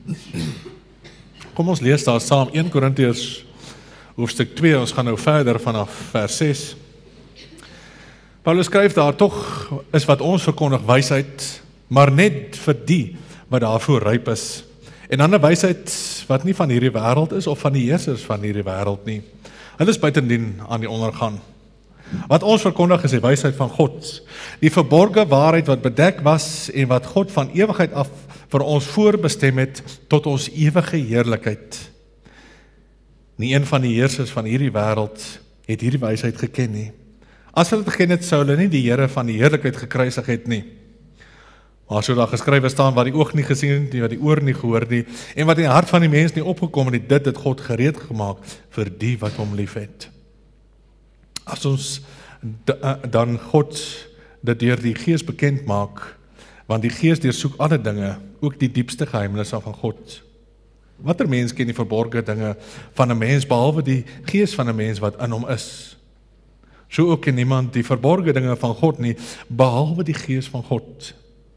Kom ons lees daar saam 1 Korintiërs hoofstuk 2, ons gaan nou verder vanaf vers 6. Paulus skryf daar, tog is wat ons verkondig wysheid, maar net vir die wat daarvoor ryp is. En dan 'n wysheid wat nie van hierdie wêreld is of van die heersers van hierdie wêreld nie. Hulle is buitendien aan die ondergang. Wat ons verkondig is die wysheid van God, die verborgde waarheid wat bedek was en wat God van ewigheid af vir ons voorbestem het tot ons ewige heerlikheid. Nie een van die heersers van hierdie wêreld het hierdie wysheid geken nie. As hulle dit geken het, sou hulle nie die Here van die heerlikheid gekruisig het nie. Maar so daar geskrywe staan, wat die oog nie gesien het nie, wat die oor nie gehoor nie, en wat in die hart van die mens nie opgekom het, dit het God gereed gemaak vir die wat hom lief het. As ons dan God dit deur die Gees bekend maak, want die Gees deursoek alle dinge, ook die diepste geheimenisse van God. Watter mens ken die verborgde dinge van 'n mens, behalwe die Gees van 'n mens wat in hom is? So ook ken niemand die verborgde dinge van God nie, behalwe die Gees van God.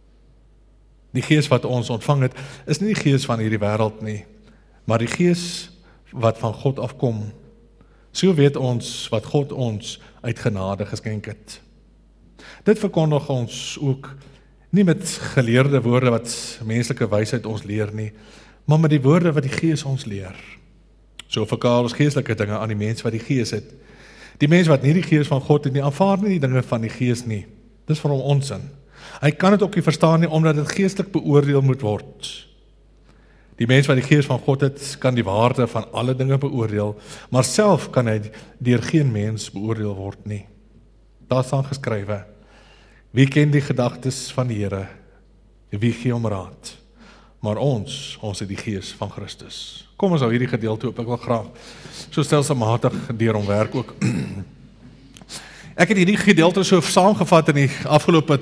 Die Gees wat ons ontvang het, is nie die Gees van hierdie wêreld nie, maar die Gees wat van God afkom. So weet ons wat God ons uit genade geskenk het. Dit verkondig ons ook nie met geleerde woorde wat menslike wysheid ons leer nie, maar met die woorde wat die Gees ons leer. So verklaar ons geestelike dinge aan die mens wat die Gees het. Die mens wat nie die Gees van God het nie, aanvaar nie die dinge van die Gees nie. Dis vir hom onsin. Hy kan dit ook nie verstaan nie, omdat dit geestelik beoordeel moet word. Die mens wat die Gees van God het, kan die waarde van alle dinge beoordeel, maar self kan hy deur geen mens beoordeel word nie. Daar staan geskrywe, wie ken die gedagtes van die Here? Wie gee hom raad? Maar ons het die Gees van Christus. Kom ons hou hierdie gedeelte op, ek wil graag so stelselmatig deur hom werk ook. Ek het hierdie gedeelte so saamgevat in die afgelope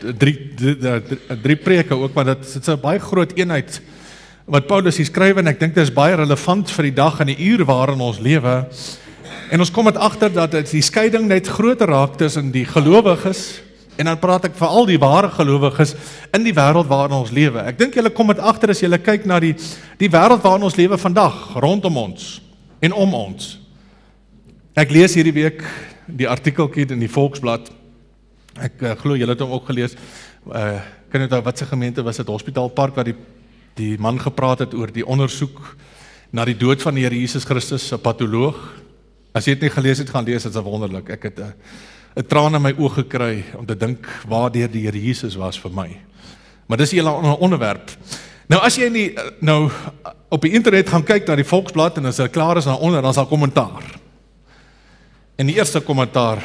3 preke ook, maar dit is 'n baie groot eenheid wat Paulus hier skryf, en ek dink dit is baie relevant vir die dag en die uur waarin ons lewe. En ons kom dit agter dat die skeiding net groter raak tussen die gelowiges, en dan praat ek vir al die ware gelowiges in die wêreld waarin ons lewe. Ek dink julle kom dit agter as julle kyk na die wêreld waarin ons lewe vandag, rondom ons en om ons. Ek lees hierdie week die artikeltjie in die Volksblad. Ek glo julle het hom ook gelees. Kan jy wat se gemeente was dit, Hospitaalpark, waar die man gepraat het oor die ondersoek na die dood van die Here Jesus Christus, 'n patoloog. As jy dit nie gelees het, gaan lees, dit is wonderlik. Ek het 'n traan in my oë gekry om te dink waardeur die Here Jesus was vir my. Maar dis 'n hele onderwerp. Nou as jy nou op die internet gaan kyk na die Volksblad en as jy klaar is daaronder, dan is daar kommentaar. En die eerste kommentaar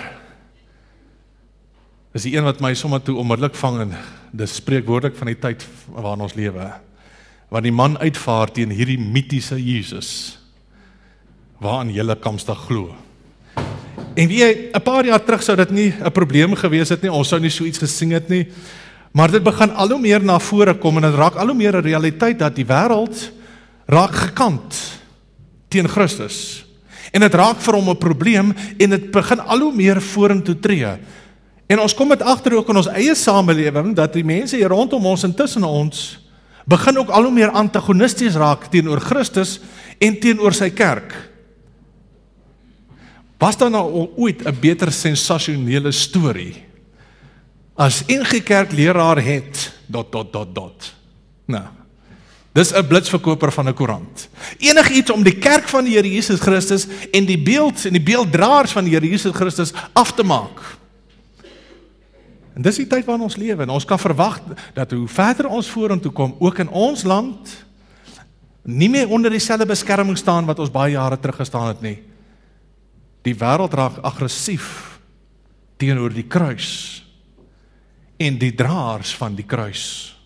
is die een wat my sommer toe onmiddellik vang, en dis spreekwoordelik van die tyd waarin ons lewe. Want die man uitvaar teen hierdie mitiese Jesus, waaraan julle kamstig glo. En wie 'n paar jaar terug sou dit nie 'n probleem gewees het nie, ons sou nie so iets gesing het nie, maar dit begin al hoe meer na vore kom, en dit raak al hoe meer 'n realiteit dat die wêreld raak gekant teen Christus. En dit raak vir hom 'n probleem, en dit begin al hoe meer vorentoe tree. En ons kom dit agter ook in ons eie samelewing, dat die mense hier rondom ons en tussen ons, begin ook al hoe meer antagonisties raak teenoor Christus en teenoor sy kerk. Was daar nou ooit 'n beter sensasionele storie as NG Kerk leraar het ... Nou, dis 'n blitsverkoper van 'n koerant. Enigiets om die kerk van die Here Jesus Christus en die beeld en die beelddraers van die Here Jesus Christus af te maak. En dis die tyd waarin ons lewe, en ons kan verwag dat hoe verder ons vorentoe kom, ook in ons land, nie meer onder dieselfde beskerming staan wat ons baie jare terug gestaan het nie. Die wêreld raak aggressief teenoor die kruis en die draers van die kruis.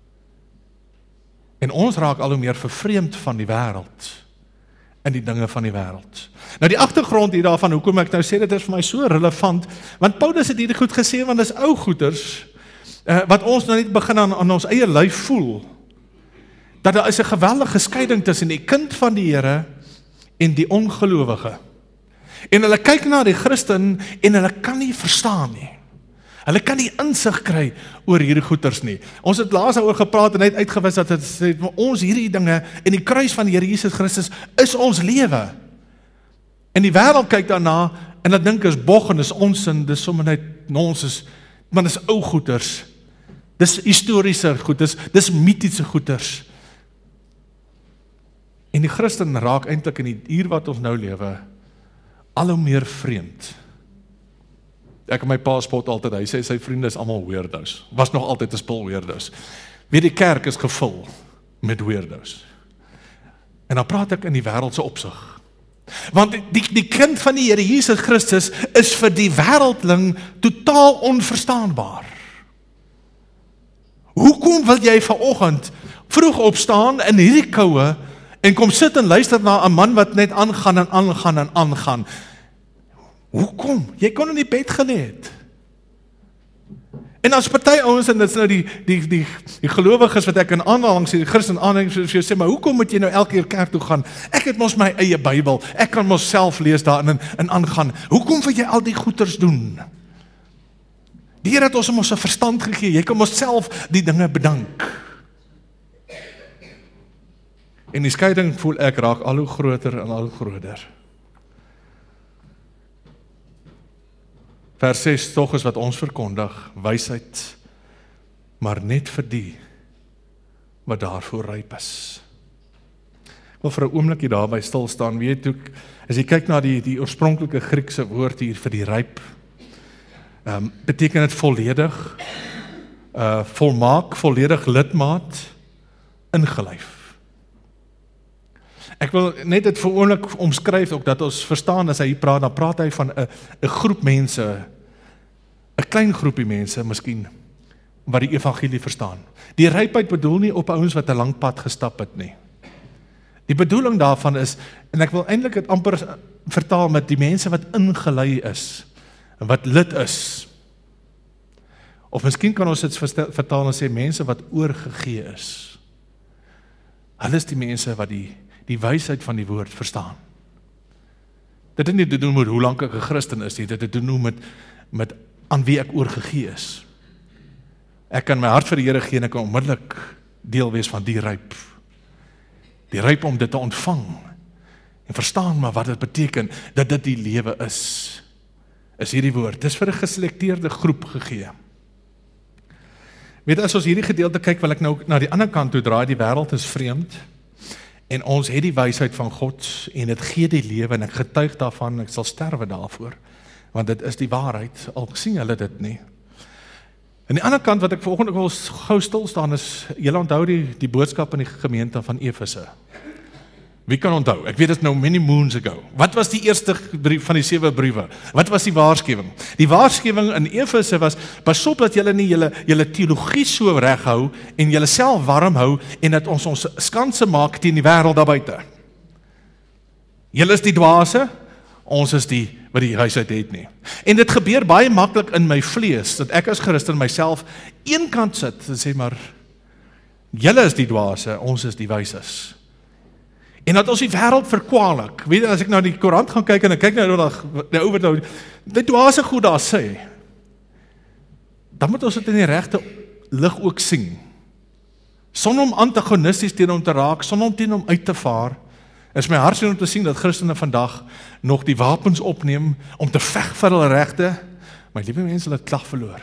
En ons raak al hoe meer vervreemd van die wêreld en die dinge van die wêreld. Nou die agtergrond hier daarvan, hoekom ek nou sê, dit is vir my so relevant, want Paulus het hierdie goed gesê, want dis ou goeders, wat ons nou net begin aan ons eie lyf voel, dat daar is 'n geweldige skeiding tussen die kind van die Here en die ongelowige. En hulle kyk na die Christen, en hulle kan nie verstaan nie. Hulle kan nie insig kry oor hierdie goeters nie. Ons het laas daaroor gepraat en net uitgewys dat het sê, ons hierdie dinge en die kruis van die Here Jesus Christus is ons lewe. En die wêreld kyk daarna en dat dink is bog en is onsin, dis sommer net nonsens, maar dis ou goeters. Dis historiese goeters, dis mitiese goeters. En die Christen raak eintlik in die uur wat ons nou lewe al hoe meer vreemd. Ek en my pa spot altyd, hy sê sy vriende is almal weirdos. Was nog altyd 'n spul weirdos. Weet die kerk is gevul met weirdos. En dan praat ek in die wêreldse opsig. Want die kind van die Here Jesus Christus is vir die wêreldling totaal onverstaanbaar. Hoekom wil jy vanoggend vroeg opstaan in hierdie koue en kom sit en luister na 'n man wat net aangaan en aangaan en aangaan? Hoekom? Jy kon in die bed gelê het. En as party ouens, en dit is nou die gelowiges wat ek in aanhaling sê, die Christen aanhaling sê, maar hoekom moet jy nou elke keer kerk toe gaan? Ek het mos my eie Bybel, ek kan mos self lees daarin en aangaan. Hoekom wil jy al die goeters doen? Die Here het ons mos 'n verstand gegee, jy kan mos self die dinge bedank. En die skeiding voel ek raak al hoe groter en al hoe groter. Vers 6, tog is wat ons verkondig, wysheid, maar net vir die wat daarvoor ryp is. Ek wil vir 'n oombliekie daarby stil staan, weet jy, as jy kyk na die oorspronklike Griekse woord hier vir die ryp, beteken dit volledig, volmaak, volledig lidmaat, ingelyf. Ek wil net dit vir oomblik omskryf, ook dat ons verstaan, as hy hier praat, dan praat hy van 'n groep mense, 'n klein groepie mense, miskien, wat die evangelie verstaan. Die rypheid bedoel nie op ouens wat 'n lang pad gestap het nie. Die bedoeling daarvan is, en ek wil eintlik dit amper vertaal met die mense wat ingelei is, en wat lid is. Of miskien kan ons dit vertaal en sê, mense wat oorgegee is. Hulle is die mense wat die wysheid van die woord verstaan. Dit het nie te doen met hoe lank ek 'n Christen is nie, dit het te doen met aan wie ek oorgegee is. Ek kan my hart vir die Here gee en ek kan onmiddellik deel wees van die ryp. Die ryp om dit te ontvang en verstaan maar wat dit beteken, dat dit die lewe is hierdie woord. Dis vir 'n geselekteerde groep gegee. Weet, as ons hierdie gedeelte kyk, wil ek nou na die ander kant toe draai, die wêreld is vreemd, en ons het die wysheid van God, en dit gee die lewe, en ek getuig daarvan, ek sal sterwe daarvoor, want dit is die waarheid, al sien hulle dit nie. En die ander kant wat ek vanoggend wil gou stil staan is, julle onthou die boodskap in die gemeente van Efese. Wie kan onthou? Ek weet dit nou many moons ago. Wat was die eerste brief van die 7 briewe? Wat was die waarskuwing? Die waarskuwing in Efese was, pas op dat julle nie julle teologie so reghou en julle self warm hou en dat ons skanse maak teen die wêreld daar buite. Julle is die dwaase, ons is die wat die wysheid het nie. En dit gebeur baie maklik in my vlees, dat ek as Christen myself eenkant sit en sê maar, julle is die dwaase, ons is die wyses. En dat ons die wêreld verkwalik. Weet jy, as ek nou die koerant gaan kyk en ek kyk nou oor die dwaase goed daar sê, dan moet ons dit in die regte lig ook sien. Sonder om antagonisties teen hom te raak, sonder om teen hom uit te vaar, is my hartseer om te sien dat Christene vandag nog die wapens opneem om te veg vir hulle regte, maar liewe mense, hulle het klag verloor.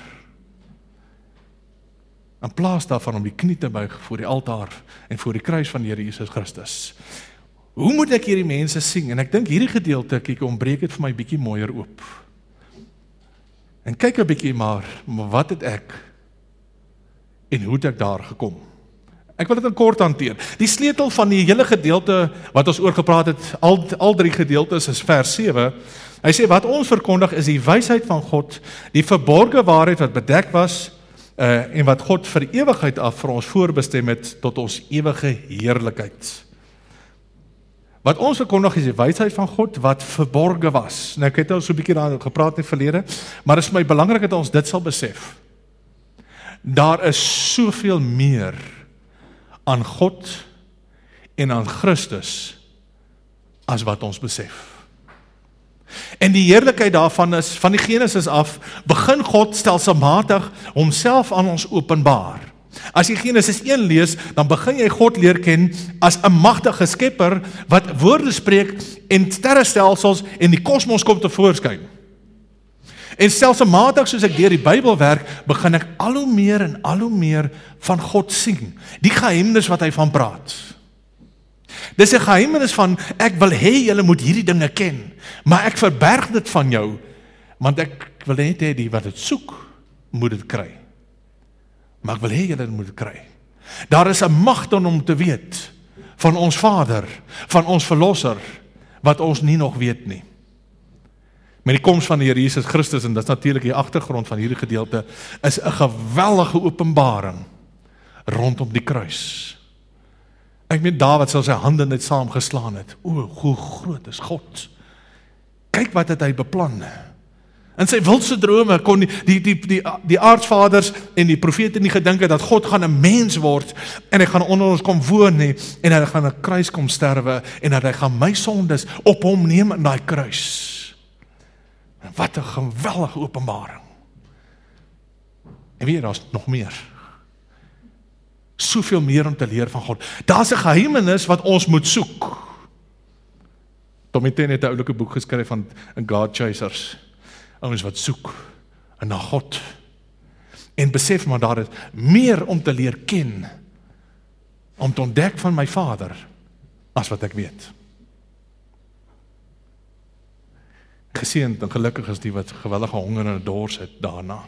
In plaas daarvan om die knie te buig voor die altaar en voor die kruis van die Here Jesus Christus. Hoe moet ek hierdie mense sien? En ek dink hierdie gedeelte, kyk, ontbreek het vir my bietjie mooier oop. En kyk 'n bietjie maar wat het ek en hoe het ek daar gekom? Ek wil dit in kort hanteer. Die sleutel van die hele gedeelte wat ons oor gepraat het, al 3 gedeeltes is vers 7. Hy sê wat ons verkondig is die wysheid van God, die verborgde waarheid wat bedek was en wat God vir ewigheid af vir ons voorbestem het tot ons ewige heerlikheid. Wat ons verkondig is die wysheid van God wat verborge was. Nou ek het al so 'n bietjie daar gepraat in die verlede, maar dit is my belangrik dat ons dit sal besef. Daar is soveel meer aan God en aan Christus as wat ons besef. En die heerlikheid daarvan is, van die Genesis af, begin God stelselmatig homself aan ons openbaar. As jy Genesis 1 lees, dan begin jy God leer ken as 'n magtige skepper, wat woorde spreek en sterrestelsels en die kosmos kom tevoorskyn. En stelselmatig soos ek deur die Bybel werk, begin ek al hoe meer en al hoe meer van God sien. Die geheimnis wat hy van praat. Dis 'n geheimnis van, ek wil hê julle moet hierdie dinge ken, maar ek verberg dit van jou, want ek wil net hê die wat dit soek, moet dit kry. Maar ek wil hê julle moet dit kry. Daar is 'n mag dan om te weet, van ons Vader, van ons Verlosser, wat ons nie nog weet nie. Met die koms van die Here Jesus Christus, en dit is natuurlik die agtergrond van hierdie gedeelte, is 'n geweldige openbaring rondom die kruis. Ek meen Dawid sal sy hande net saamgeslaan het. O, hoe groot is God. Kyk wat het hy beplan. In sy wildste drome kon die aartsvaders en die profete nie gedink het dat God gaan 'n mens word en hy gaan onder ons kom woon nie, en hy gaan 'n kruis kom sterwe en dat hy gaan my sondes op hom neem in daai kruis. En wat 'n geweldige openbaring. En weet jy, daar's nog meer. Soveel meer om te leer van God. Daar's 'n geheimenis wat ons moet soek. Tommy Ten het 'n oulike boek geskryf van God Chasers. Ouens wat soek na God. En besef maar daar is meer om te leer ken, om te ontdek van my Vader, as wat ek weet. Geseënd en gelukkig is die wat gewellige honger en dors het daarna.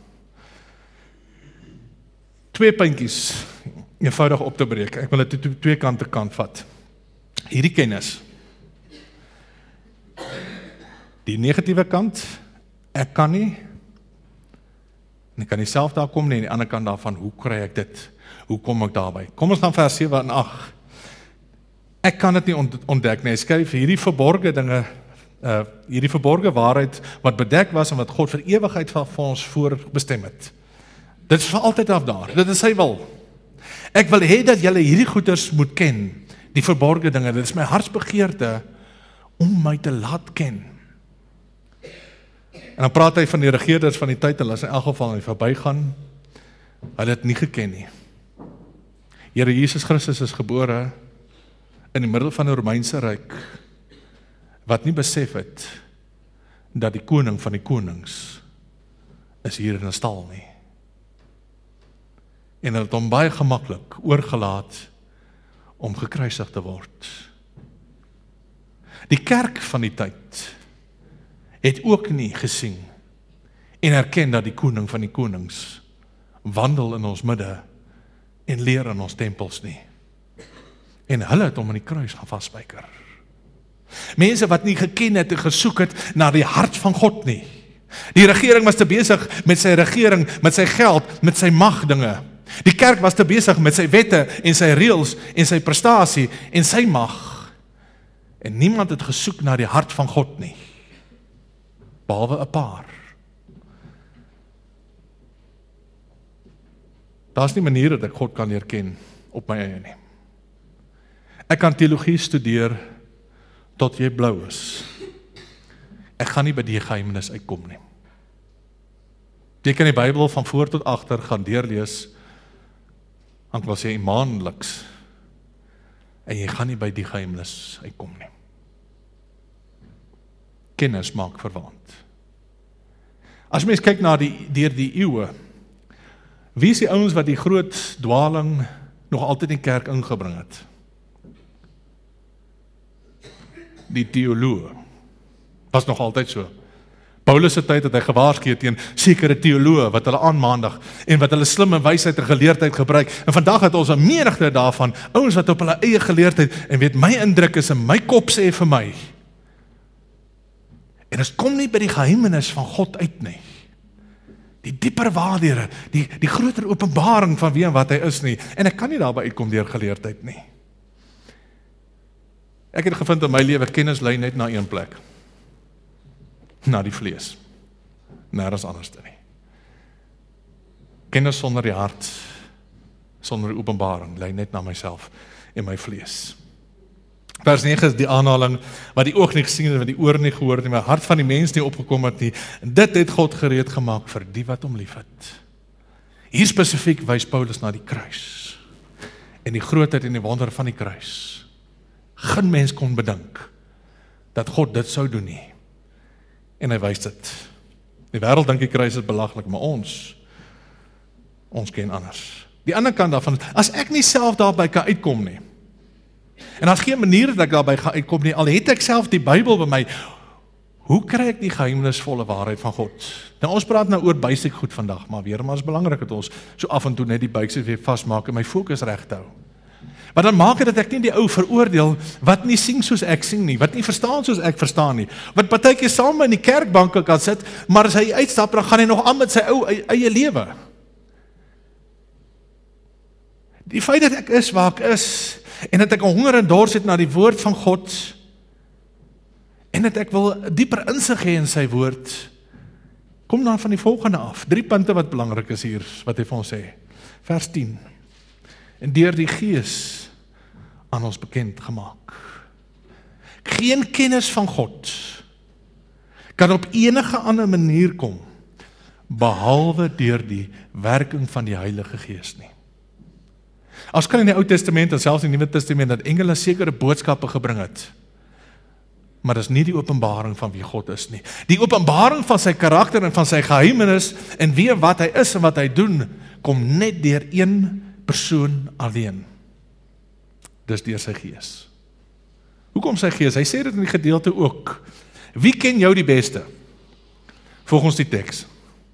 2 puntjies, eenvoudig op te breek. Ek wil dit twee kante vat. Hierdie kennis. Die negatiewe kant, ek kan nie, en ek kan nie self daar kom nie, en die ander kant daarvan, hoe kry ek dit? Hoe kom ek daarby? Kom ons gaan vers 7 en 8. Ek kan dit nie ontdek nie. Hy skryf hierdie verborge dinge, hierdie verborge waarheid wat bedek was en wat God vir ewigheid vir ons voorbestem het. Dit is vir altyd af daar. Dit is sy wil. Ek wil hê dat julle hierdie goeders moet ken, die verborge dinge. Dit is my hartsbegeerte om my te laat ken. En dan praat hy van die regeerders van die tyd, hulle is in elk geval nie verbygaan. Hulle het nie geken nie. Here Jesus Christus is gebore in die middel van 'n Romeinse ryk, wat nie besef het dat die koning van die konings is hier in 'n stal nie. En hulle het hom baie gemaklik oorgelaat om gekruisig te word. Die kerk van die tyd het ook nie gesien en erken dat die koning van die konings wandel in ons midde en leer in ons tempels nie. En hulle het hom aan die kruis gaan vasspyker. Mense wat nie geken het en gesoek het na die hart van God nie. Die regering was te besig met sy regering, met sy geld, met sy magdinge. Die kerk was te besig met sy wette en sy reëls en sy prestasie en sy mag. En niemand het gesoek na die hart van God nie. Behalwe 'n paar. Daar's nie maniere dat ek God kan leer ken op my eie nie. Ek kan teologie studeer tot jy blou is. Ek gaan nie by die geheimnis uitkom nie. Jy kan die Bybel van voor tot agter gaan deurlees, ek wil sê maandeliks, en jy gaan nie by die geheimnis uitkom nie. Kennis maak verwant. As mens kyk na deur die eeue, wie is die ouens wat die groot dwaling nog altyd in die kerk ingebring het? Die teoloog. Was nog altyd so. Paulus se tyd het hy gewaarsku teen sekere teoloë wat hulle aanmaandig en wat hulle slimme wysheid en geleerdheid gebruik. En vandag het ons 'n menigte daarvan, ouens wat op hulle eie geleerdheid, en weet my indruk is in my kop sê vir my. En dit kom nie by die geheimenis van God uit nie. Die dieper waardere, die groter openbaring van wie en wat hy is nie. En ek kan nie daarby uitkom deur geleerdheid nie. Ek het gevind in my lewe, kennis lei net na een plek. Na die vlees. Nergens anders nie. Kennis sonder die hart, sonder die openbaring, lei net na myself en my vlees. Vers 9 is die aanhaling, wat die oog nie gesien het, wat die oor nie gehoor het nie, wat hart van die mens nie opgekom het nie, en dit het God gereed gemaak vir die wat hom lief het. Hier spesifiek wys Paulus na die kruis, en die grootheid en die wonder van die kruis. Geen mens kon bedink, dat God dit sou doen nie, en hy wys dit. Die wêreld dink die kruis is belaglik, maar ons ken anders. Die ander kant daarvan, as ek nie self daarby kan uitkom nie, en as geen manier dat ek daarby gaan uitkom nie, al het ek self die Bybel by my, hoe kry ek die geheimnisvolle waarheid van God? Nou ons praat nou oor basic goed vandag, maar is belangrik dat ons so af en toe net die basic weer vastmaak en my fokus reg hou. Maar dan maak dit dat ek nie die ou veroordeel wat nie sing soos ek sing nie, wat nie verstaan soos ek verstaan nie, wat partykeer saam in die kerkbanke kan sit, maar as hy uitstap, dan gaan hy nog aan met sy eie lewe. Die feit dat ek is waar ek is, en dat ek 'n honger en dors het na die woord van God, en dat ek wil dieper insig hê in sy woord, kom dan van die volgende af. 3 punte wat belangrik is hier, wat hy vir ons sê. Vers 10. En deur die Gees aan ons bekend gemaak. Geen kennis van God kan op enige ander manier kom, behalwe deur die werking van die Heilige Gees nie. As kan in die Ou Testament en selfs in die Nuwe Testament dat engele sekere boodskappe gebring het, maar dis nie die openbaring van wie God is nie. Die openbaring van sy karakter en van sy geheimenis en wie wat hy is en wat hy doen, kom net deur een persoon alleen. Dis deur sy Gees. Hoekom sy Gees? Hy sê dit in die gedeelte ook. Wie ken jou die beste? Volgens die teks.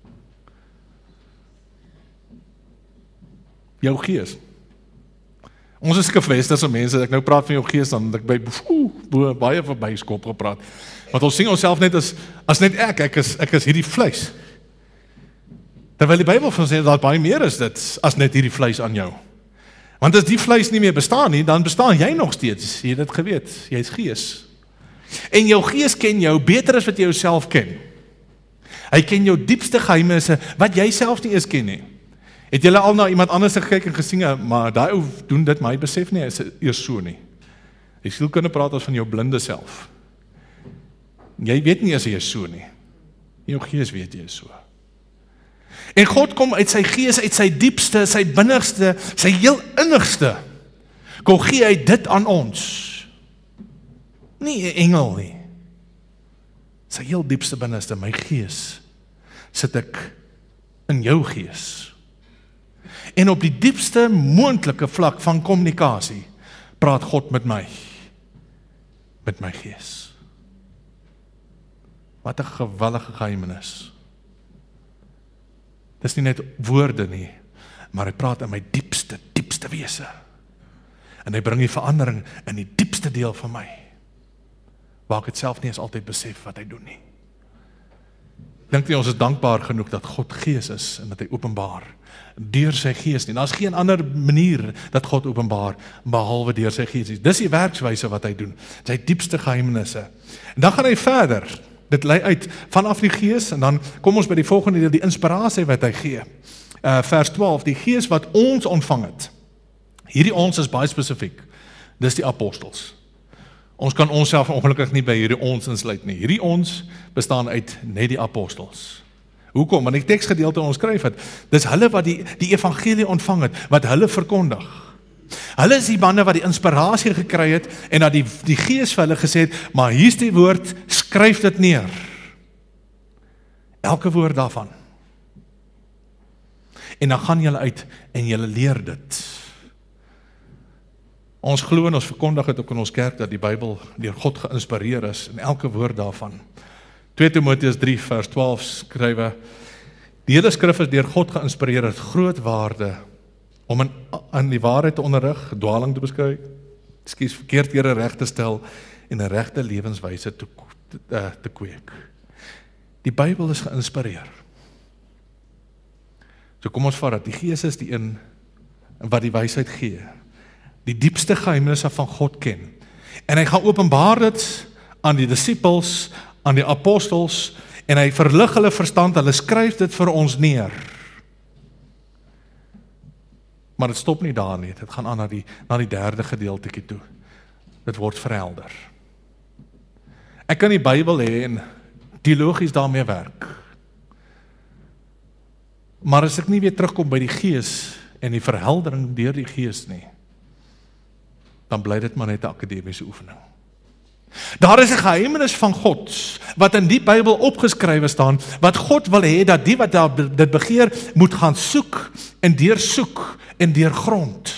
Jou Gees. Ons is gefestigde mense, ek nou praat van jou Gees, dan ek by baie verby skop gepraat. Want ons sien onsself net as net ek is hierdie vleis. Terwyl die Bybel van sê dat baie meer is dit as net hierdie vleis aan jou. Want as die vleis nie meer bestaan nie, dan bestaan jy nog steeds. Jy het dit geweet, jy is Gees. En jou Gees ken jou beter as wat jy jouself ken. Hy ken jou diepste geheimenisse wat jy self nie eens ken nie. Het julle al na iemand anders gekyk en gesien, maar daai ou doen dit, maar hy besef nie, hy is eers so nie. Jy sielkunde praat as van jou blinde self. Jy weet nie as jy is so nie. Jou Gees weet jy is so. En God kom uit sy Gees, uit sy diepste, sy binnigste, sy heel innigste, kom gee hy dit aan ons. Nie 'n engel nie. Sy heel diepste binnigste, my Gees, sit ek in jou Gees. En op die diepste moontlike vlak van kommunikasie, praat God met my Gees. Wat 'n geweldige geheimenis. Dis nie net woorde nie, maar hy praat in my diepste wese. En hy bring die verandering in die diepste deel van my, waar ek het self nie eens altyd besef wat hy doen nie. Dink nie ons is dankbaar genoeg dat God Gees is en dat hy openbaar deur sy Gees nie. Daar's geen ander manier dat God openbaar behalwe deur sy Gees nie. Dis die werkswyse wat hy doen, sy diepste geheimenisse. En dan gaan hy verder. Dit lei uit vanaf die Gees en dan kom ons by die volgende deel, die inspirasie wat hy gee. Vers 12, die Gees wat ons ontvang het. Hierdie ons is baie spesifiek. Dis die apostels. Ons kan onsself ongelukkig nie by hierdie ons insluit nie. Hierdie ons bestaan uit net die apostels. Hoekom? Want die teksgedeelte ons skryf het, dis hulle wat die evangelie ontvang het, wat hulle verkondig. Hulle is die manne wat die inspirasie gekry het en dat die Gees vir hulle gesê het, maar hier's die woord, skryf dit neer. Elke woord daarvan. En dan gaan julle uit en julle leer dit. Ons glo en ons verkondig het ook in ons kerk dat die Bybel deur God geïnspireer is en elke woord daarvan. 2 Timoteus 3 vers 12 skrywe, die hele skrif is deur God geïnspireer, het groot waarde om in die waarheid te onderrig, dwaling te beskryf, verkeerdhede reg te stel en 'n regte lewenswyse te kweek. Die Bybel is geïnspireer. So kom ons vat dat die Gees is die een wat die wysheid gee, die diepste geheimenisse van God ken. En hy gaan openbaar dit aan die disippels, aan die apostels, en hy verlig hulle verstand, hulle skryf dit vir ons neer. Maar dit stop nie daar nie, dit gaan aan na die derde gedeeltetjie toe. dit word verhelder. Ek kan die Bybel hê en teologies daarmee werk. Maar as ek nie weer terugkom by die Gees en die verheldering deur die Gees nie, dan bly dit maar net 'n akademiese oefening. Daar is 'n geheimenis van God, wat in die Bybel opgeskrywe staan, wat God wil hê, dat die wat dit begeer, moet gaan soek en deurgrond.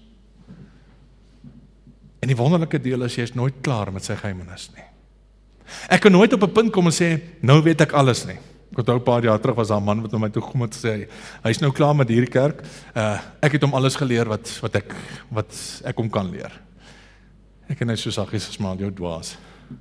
En die wonderlike deel is, jy is nooit klaar met sy geheimenis nie. Ek kan nooit op 'n punt kom en sê, nou weet ek alles nie. Ek onthou 'n paar jaar terug was daar 'n man wat na my toe gekom het en sê, hy is nou klaar met hierdie kerk, ek het hom alles geleer wat ek hom kan leer. Ek en hy so saggies gesmaak, jou dwaas.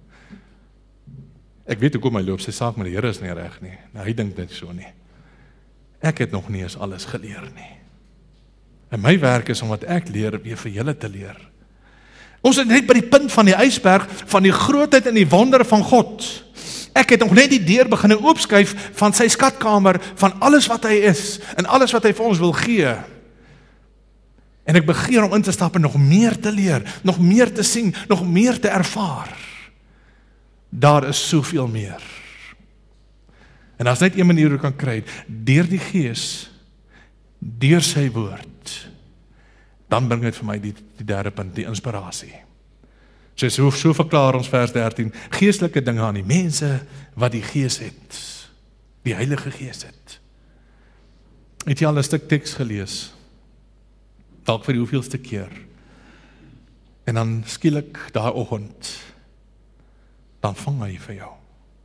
Ek weet hoekom hy loop, sy saak met die Here is nie reg nie. Nou, hy dink dit so nie. Ek het nog nie eens alles geleer nie. En my werk is om wat ek leer, weer vir julle te leer. Ons is net by die punt van die ysberg, van die grootheid en die wonder van God. Ek het nog net die deur begin oopskuif van sy skatkamer, van alles wat hy is, en alles wat hy vir ons wil gee. En ek begeer om in te stap en nog meer te leer, nog meer te sien, nog meer te ervaar. Daar is soveel meer. En as net een manier hoe kan kry, deur die Gees, deur sy woord, dan bring dit vir my die derde punt, die inspirasie. So verklaar ons vers 13, geestelike dinge aan die mense wat die Gees het, die Heilige Gees het. Het jy al 'n stuk teks gelees? Dalk vir die hoeveelste keer. En dan skielik daai oggend, dan vang hy vir jou.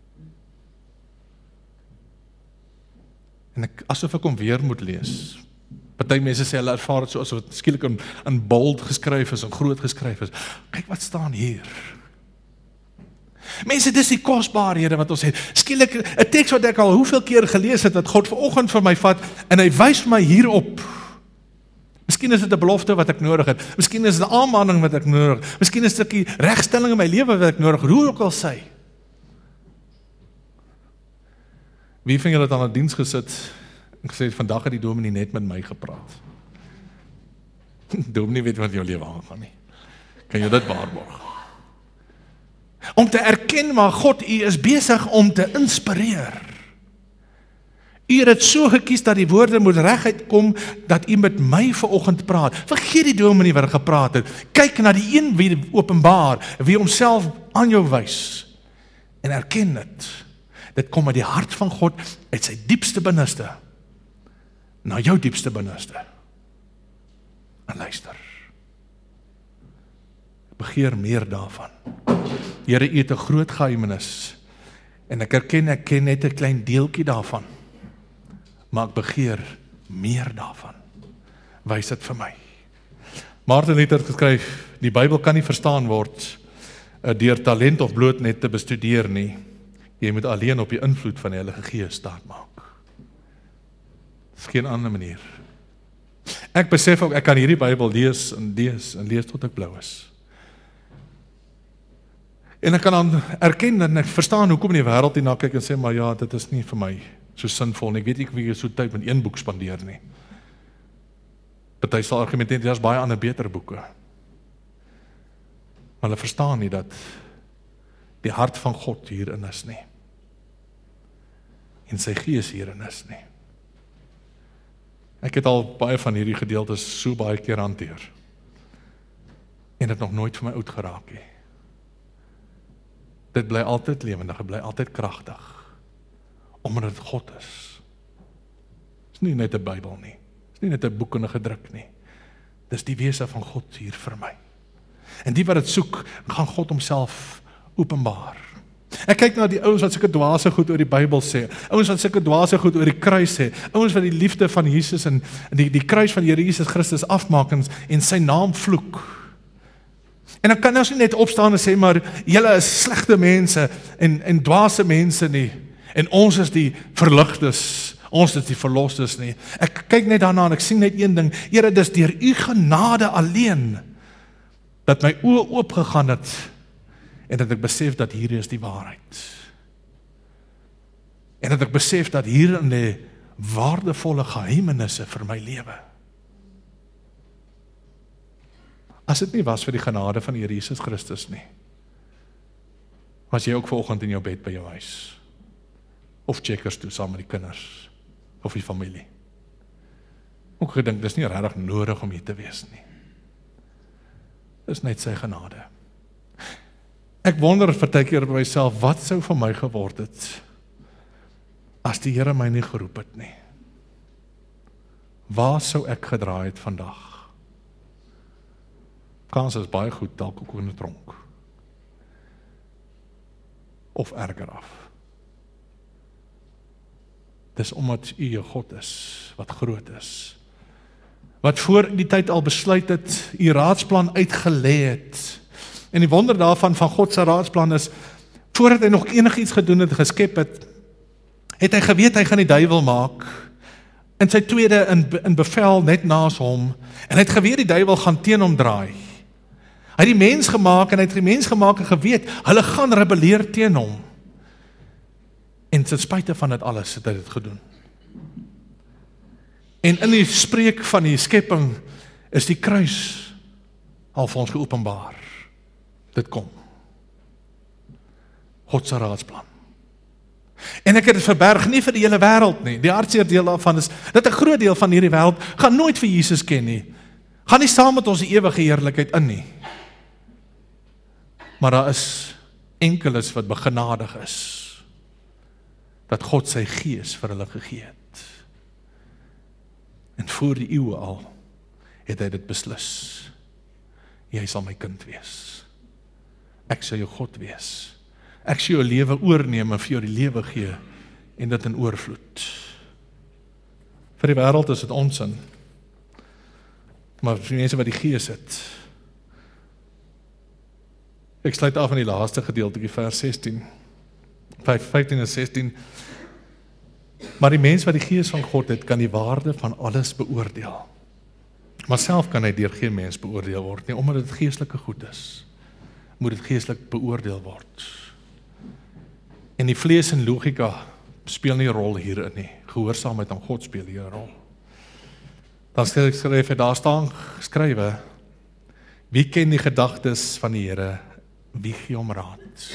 En asof ek hom weer moet lees. Party mense sê hulle ervaar dit so asof dit skielik in bold geskryf is en groot geskryf is. Kyk wat staan hier. Mense, dis die kosbaarhede wat ons het. Skielik 'n teks wat ek al hoeveel keer gelees het, wat God vanoggend vir my vat en hy wys vir my hierop. Miskien is dit 'n belofte wat ek nodig het. Miskien is dit 'n aanmaning wat ek nodig het. Miskien is dit 'n stukkie regstelling in my lewe wat ek nodig het. Hoe ook al sy. Wie van julle het aan 'n diens gesit en gesê, vandag het die dominee net met my gepraat. Dominee weet wat jou lewe aangaan nie. Kan jy dit waarborg? Om te erken maar God, u is besig om te inspireer. U het dit so gekies dat die woorde moet reguit kom, dat u met my vanoggend praat. Vergeet die dominee wat gepraat het. Kyk na die een wie openbaar, wie homself aan jou wys. En erken dit. Dit kom uit die hart van God, uit sy diepste binneste, na jou diepste binneste. En luister. Begeer meer daarvan. Here, u het 'n groot geheimenis. En ek ken net 'n klein deeltjie daarvan. Maar ek begeer meer daarvan. Wys dit vir my. Martin Luther het geskryf, die Bybel kan nie verstaan word deur talent of bloot net te bestudeer nie. Jy moet alleen op die invloed van die Heilige Gees staatmaak. Dis geen ander manier. Ek besef ook, ek kan hierdie Bybel lees en lees tot ek blou is. En ek kan dan erken en ek verstaan hoekom die wêreld hierna kyk en sê, maar ja, dit is nie vir my so sinvol nie. Ek weet nie wie so tyd met een boek spandeer nie. Party sal argumenteer, daar's baie ander beter boeke. Maar hulle verstaan nie dat die hart van God hierin is nie. En sy Gees hierin is nie. Ek het al baie van hierdie gedeeltes so baie keer hanteer. En dit nog nooit vir my oud geraak nie. Dit bly altyd lewendig, dit bly altyd kragtig. Omdat dit God is. Dis nie net 'n Bybel nie. Dis nie net 'n boek en 'n gedruk nie. Dis die wese van God hier vir my. En die wat dit soek, gaan God homself openbaar. Ek kyk na die ouens wat sulke dwaase goed oor die Bybel sê, ouens wat sulke dwaase goed oor die kruis sê, ouens wat die liefde van Jesus en die kruis van die Here Jesus Christus afmaak en sy naam vloek. En dan kan ons nie net opstaan en sê, maar julle is slegte mense en dwaase mense nie, en ons is die verligtes, ons is die verlosstes nie. Ek kyk net daarna en ek sien net een ding, Here, dis deur u genade alleen, dat my oë oopgegaan het, en dat ek besef dat hier is die waarheid. En dat ek besef dat hierin lê waardevolle geheimenisse vir my lewe. As dit nie was vir die genade van die Here Jesus Christus nie, was jy ook vanoggend in jou bed by jou huis, of Checkers toe saam met die kinders, of die familie. Ook gedink, dis nie regtig nodig om hier te wees nie. Dis net sy genade. Ek wonder partykeer by myself, wat sou van my geword het, as die Here my nie geroep het nie? Waar sou ek gedraai het vandag? Kans is baie goed, dalk ook in 'n tronk. Of erger af. Dis omdat U 'n God is, wat groot is. Wat voor die tyd al besluit het, U raadsplan uitgelê het. En die wonder daarvan van God se raadsplan is, voordat hy nog enigiets gedoen het, geskep het, het hy geweet hy gaan die duiwel maak, in sy tweede in bevel net naas hom, en hy het geweet die duiwel gaan teen hom draai. Hy het die mens gemaak, en hy het die mens gemaak en geweet, hulle gaan rebelleer teen hom. En ten spyte van dit alles het hy dit gedoen. En in die spreek van die skepping is die kruis al vir ons geopenbaar. Dit kom. God se raadsplan. En ek het dit verberg nie vir die hele wêreld nie. Die hartseer deel daarvan is, dat 'n groot deel van hierdie wêreld gaan nooit vir Jesus ken nie. Gaan nie saam met ons die ewige heerlikheid in nie. Maar daar is enkeles wat begenadig is, dat God sy gees vir hulle gegee het. En voor die eeue al, het hy dit beslis. Jy sal my kind wees. Ek sal jou God wees. Ek sal jou lewe oorneem en vir jou die lewe gee, en dit in oorvloed. Vir die wêreld is dit onsin. Maar vir die mense wat die gees het. Ek sluit af in die laaste gedeeltjie, vers 16. 15 en 16. Maar die mens wat die gees van God het, kan die waarde van alles beoordeel. Maar self kan hy deur geen mens beoordeel word nie, omdat dit geestelike goed is. Moet dit geestelik beoordeel word. En die vlees en logika speel nie 'n rol hierin nie. Gehoorsaamheid aan God speel hier 'n rol. Dan skryf hy, daar staan geskrywe, wie ken die gedagtes van die Here, wie gee hom raad?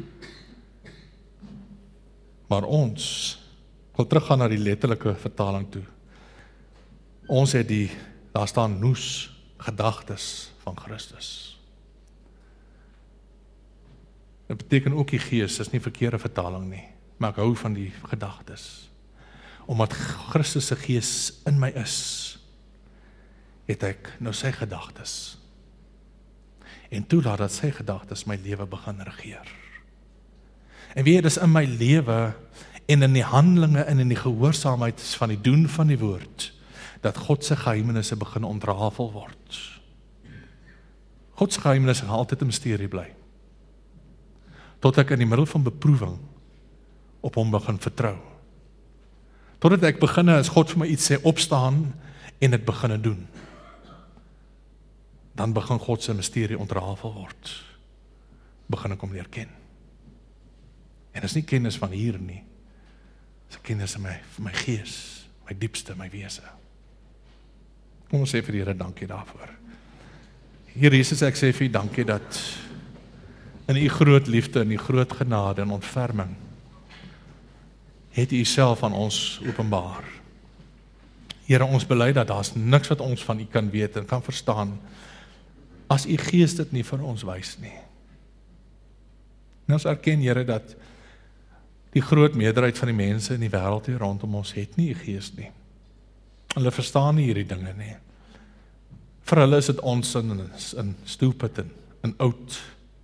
Maar ons, ek wil teruggaan na die letterlike vertaling toe. Ons het daar staan nous, gedagtes van Christus. Dit beteken ook die gees, is nie verkeerde vertaling nie, maar ek hou van die gedagtes. Omdat Christus se gees in my is, het ek nou sy gedagtes. En toelaat dat sy gedagtes my lewe begin regeer. En weet jy, dis in my lewe en in die handelinge en in die gehoorsaamheid van die doen van die woord, dat God se geheimenisse begin ontrafel word. God se geheimenisse gaan altyd 'n misterie bly. Tot ek in die middel van beproewing op hom begin vertrou. Totdat ek begin, as God vir my iets sê, opstaan en dit begin doen. Dan begin God se misterie ontrafel word. Begin ek hom leer ken. En dit is nie kennis van hier nie. Dit is kennis in my gees, my diepste, my wese. Kom ons sê vir die Here dankie daarvoor. Here Jesus, ek sê vir U dankie dat in U groot liefde en U groot genade en ontferming het U self aan ons openbaar. Here, ons bely dat daar's niks wat ons van U kan weet en kan verstaan as U Gees dit nie vir ons wys nie. En ons erken, Here, dat die groot meerderheid van die mense in die wêreld hier rondom ons het nie U Gees nie. Hulle verstaan nie hierdie dinge nie. Vir hulle is dit onsin en stupid en oud.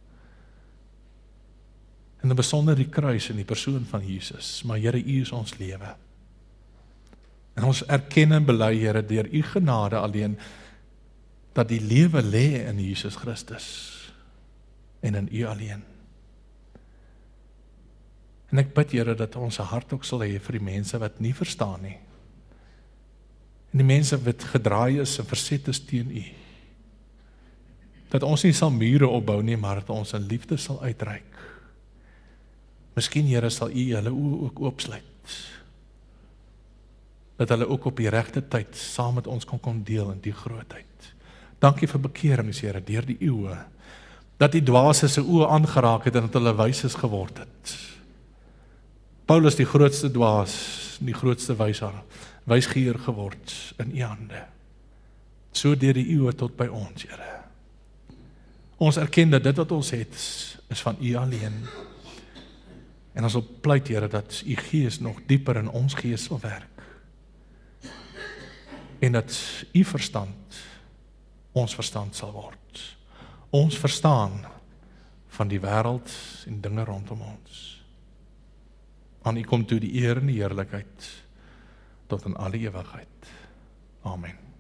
En in besonder die kruis en die persoon van Jesus. Maar Here, U is ons lewe. En ons erken en bely, Here, deur U genade alleen, dat die lewe lê in Jesus Christus. En in U alleen. En ek bid, Here, dat ons 'n hart ook sal hê vir die mense wat nie verstaan nie. En die mense wat gedraai is en verset is teen U. Dat ons nie sal mure opbou nie, maar dat ons in liefde sal uitreik. Miskien, Here, sal U hulle oë ook oopsluit. Dat hulle ook op die regte tyd saam met ons kon deel in die grootheid. Dankie vir bekerings, Here, deur die eeue, dat die dwaase se oë aangeraak het en dat hulle wyses geword het. Paulus die grootste dwaas, die grootste wysgeer geword in U hande. So deur die eeue tot by ons, Here. Ons erken dat dit wat ons het, is van U alleen. En ons wil pleit, Here, dat U Gees nog dieper in ons gees sal werk. En dat U verstand ons verstand sal word. Ons verstaan van die wêreld en dinge rondom ons. Aan U kom toe die eer en die heerlikheid tot in alle ewigheid. Amen.